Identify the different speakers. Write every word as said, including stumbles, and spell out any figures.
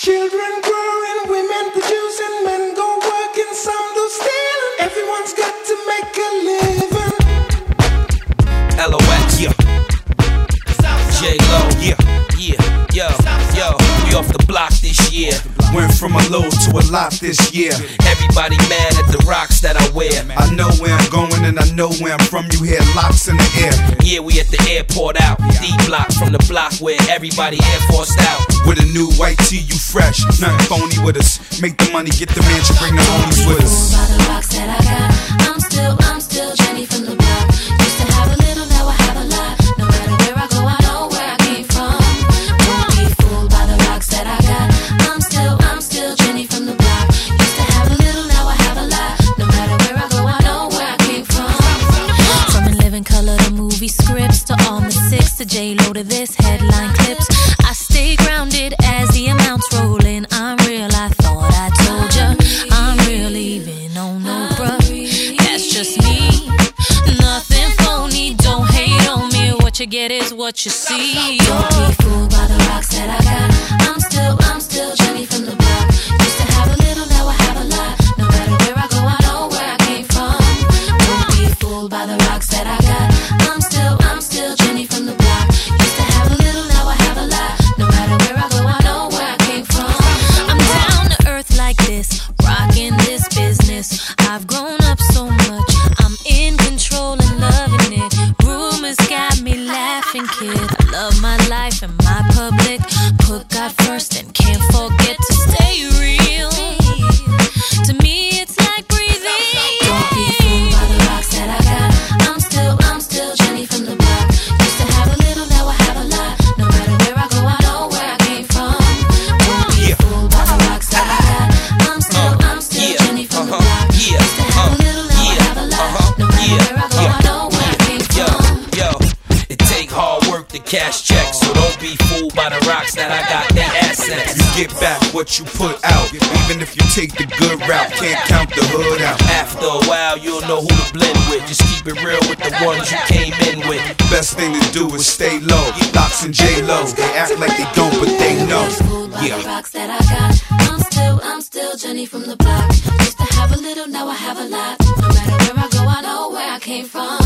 Speaker 1: Children growing, women producing, men go working, some do stealing. Everyone's got to make a living.
Speaker 2: L O X, yeah. J-Lo, yeah, yeah, yo, yo. We off the block this year.
Speaker 3: Went from a low to a lot this year.
Speaker 2: Everybody mad at the rocks that I wear.
Speaker 3: I know where I'm going and I know where I'm from. You hear locks in the air.
Speaker 2: Yeah, we at the airport out. D-block from the block where everybody Air Forced out.
Speaker 3: With a new white tee, you fresh. Nothing phony with us. Make the money, get the mansion, bring the homies with us.
Speaker 4: By the rocks that I got, I'm still, I'm still Jenny from the block. Used to have a little, now I have a lot. No matter where I go, I know where I came from. Don't be fooled by the rocks that I got. I'm still, I'm still Jenny from the block. Used to have a little, now I have a lot. No matter where I go, I know where I came from. From In Living Color to movie scripts to all the six to J-Lo to this headline clips. I stay grounded as the amounts roll in. I'm real, I thought I told ya. I'm real even on no bruh. That's just me, nothing phony. Don't hate on me, what you get is what you see. Don't be fooled by the rocks that I got. I'm still, I'm still Jenny from the block. Used to have a little, now I have a lot. No matter where I go, I know where I came from. Don't be fooled by the rocks that I got. I'm still, I'm still Jenny from the block. Used to have a little, now I have a lot. No matter where I go, I know where I came from. I'm down to earth like this, rocking this business. I've grown up so much, I'm in control and loving it. Rumors got me laughing, kid. I love my life and my public. Put God first and can't forget to stay real. To me, it's like breathing. Don't be fooled by the rocks that I got. I'm still, I'm still Jenny from the block. Used to have a little, now I have a lot. No matter where I go, I know where I came from. Don't be fooled by the rocks that I got. I'm still, I'm still Jenny from the block. Used to have a little, now I have a lot. No matter where I go, I know where I came from.
Speaker 2: Yo, it take hard work to cash checks, so don't be fooled by the rocks that I got. They assets.
Speaker 3: You get back what you put out. Even if you take the good route, can't count the hood out.
Speaker 2: After a while, you'll know who to blend with. Just keep it real with the ones you came in with.
Speaker 3: Best thing to do is stay low. Locks and J-Lo, they act like they don't, but they know.
Speaker 4: Yeah. The rocks that I got. I'm still, I'm still Jenny from the block. Used to have a little, now I have a lot. No matter where I go, I know where I came from.